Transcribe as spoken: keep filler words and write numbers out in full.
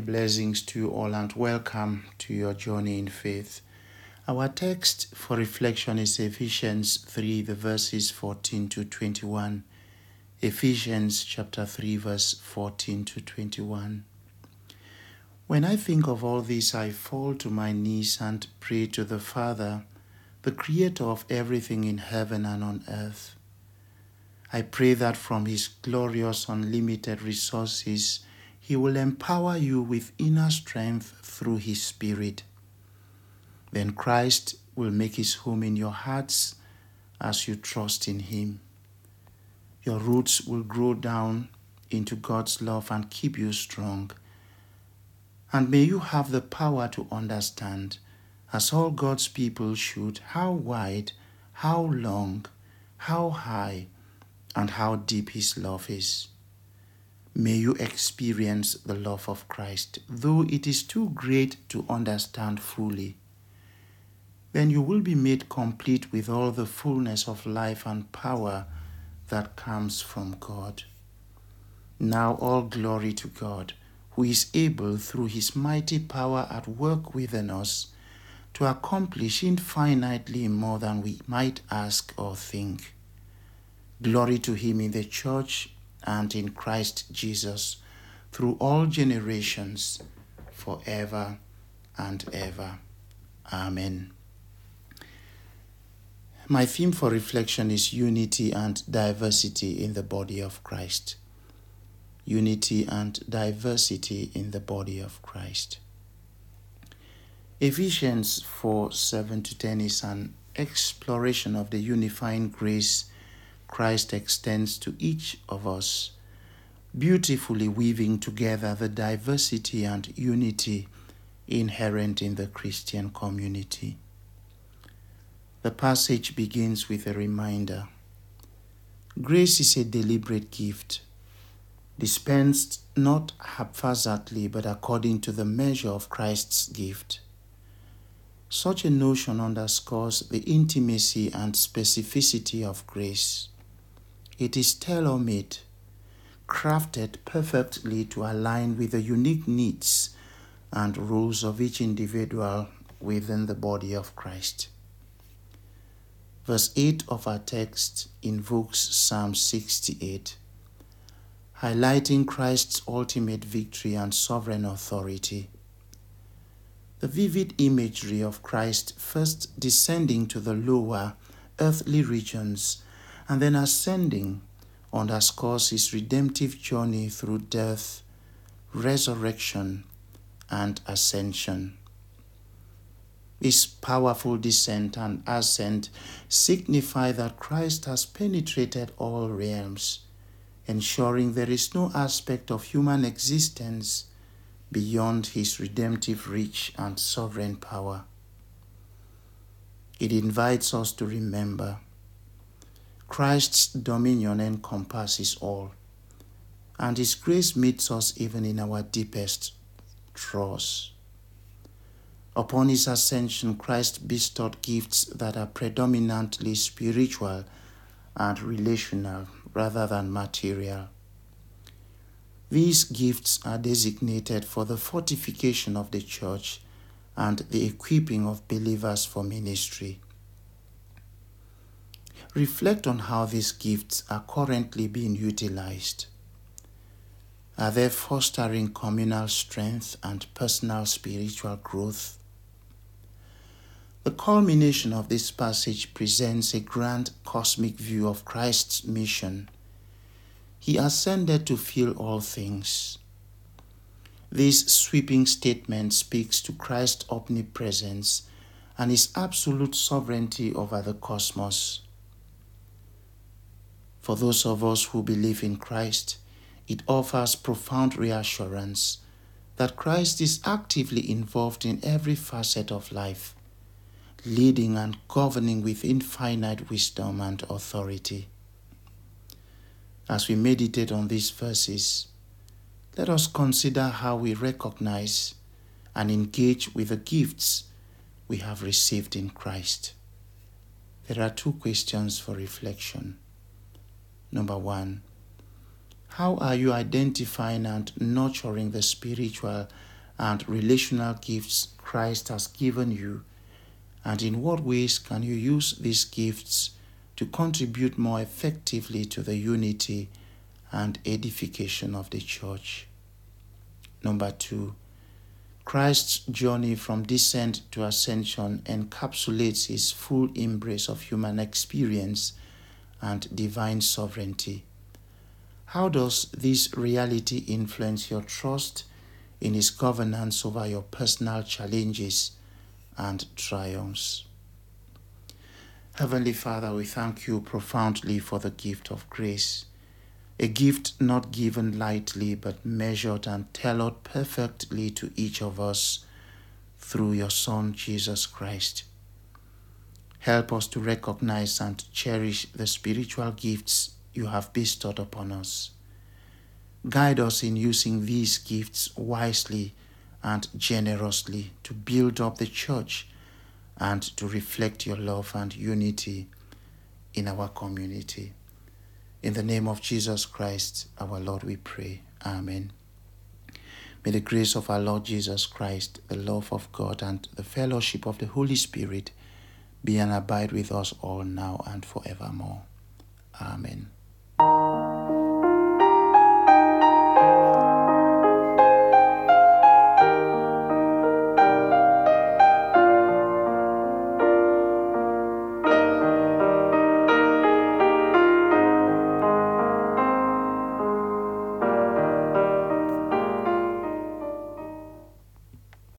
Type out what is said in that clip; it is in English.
blessings to you all and welcome to your journey in faith. Our text for reflection is Ephesians three, the verses fourteen to twenty-one. Ephesians chapter three, verse fourteen to twenty-one. When I think of all this, I fall to my knees and pray to the Father, the Creator of everything in heaven and on earth. I pray that from His glorious, unlimited resources, He will empower you with inner strength through His Spirit. Then Christ will make His home in your hearts as you trust in Him. Your roots will grow down into God's love and keep you strong. And may you have the power to understand, as all God's people should, how wide, how long, how high, and how deep His love is. May you experience the love of Christ, though it is too great to understand fully. Then you will be made complete with all the fullness of life and power that comes from God. Now all glory to God, who is able through His mighty power at work within us to accomplish infinitely more than we might ask or think. Glory to Him in the church and in Christ Jesus, through all generations, forever and ever. Amen. My theme for reflection is unity and diversity in the body of Christ. Unity and diversity in the body of Christ. Ephesians four, seven to ten is an exploration of the unifying grace Christ extends to each of us, beautifully weaving together the diversity and unity inherent in the Christian community. The passage begins with a reminder. Grace is a deliberate gift, dispensed not haphazardly but according to the measure of Christ's gift. Such a notion underscores the intimacy and specificity of grace. It is tailor-made, crafted perfectly to align with the unique needs and roles of each individual within the body of Christ. Verse eight of our text invokes Psalm sixty-eight, highlighting Christ's ultimate victory and sovereign authority. The vivid imagery of Christ first descending to the lower earthly regions and then ascending underscores His redemptive journey through death, resurrection, and ascension. This powerful descent and ascent signify that Christ has penetrated all realms, ensuring there is no aspect of human existence beyond His redemptive reach and sovereign power. It invites us to remember Christ's dominion encompasses all, and His grace meets us even in our deepest troughs. Upon His ascension, Christ bestowed gifts that are predominantly spiritual and relational rather than material. These gifts are designated for the fortification of the church and the equipping of believers for ministry. Reflect on how these gifts are currently being utilized. Are they fostering communal strength and personal spiritual growth? The culmination of this passage presents a grand cosmic view of Christ's mission. He ascended to fill all things. This sweeping statement speaks to Christ's omnipresence and His absolute sovereignty over the cosmos. For those of us who believe in Christ, it offers profound reassurance that Christ is actively involved in every facet of life, leading and governing with infinite wisdom and authority. As we meditate on these verses, let us consider how we recognize and engage with the gifts we have received in Christ. There are two questions for reflection. Number one, how are you identifying and nurturing the spiritual and relational gifts Christ has given you, and in what ways can you use these gifts to contribute more effectively to the unity and edification of the church. Number two, Christ's journey from descent to ascension encapsulates his full embrace of human experience and divine sovereignty. How does this reality influence your trust in his governance over your personal challenges and triumphs? Heavenly Father, we thank you profoundly for the gift of grace, a gift not given lightly but measured and tailored perfectly to each of us through your Son, Jesus Christ. Help us to recognize and cherish the spiritual gifts you have bestowed upon us. Guide us in using these gifts wisely and generously to build up the church and to reflect your love and unity in our community. In the name of Jesus Christ, our Lord, we pray. Amen. May the grace of our Lord Jesus Christ, the love of God, and the fellowship of the Holy Spirit be and abide with us all now and forevermore. Amen.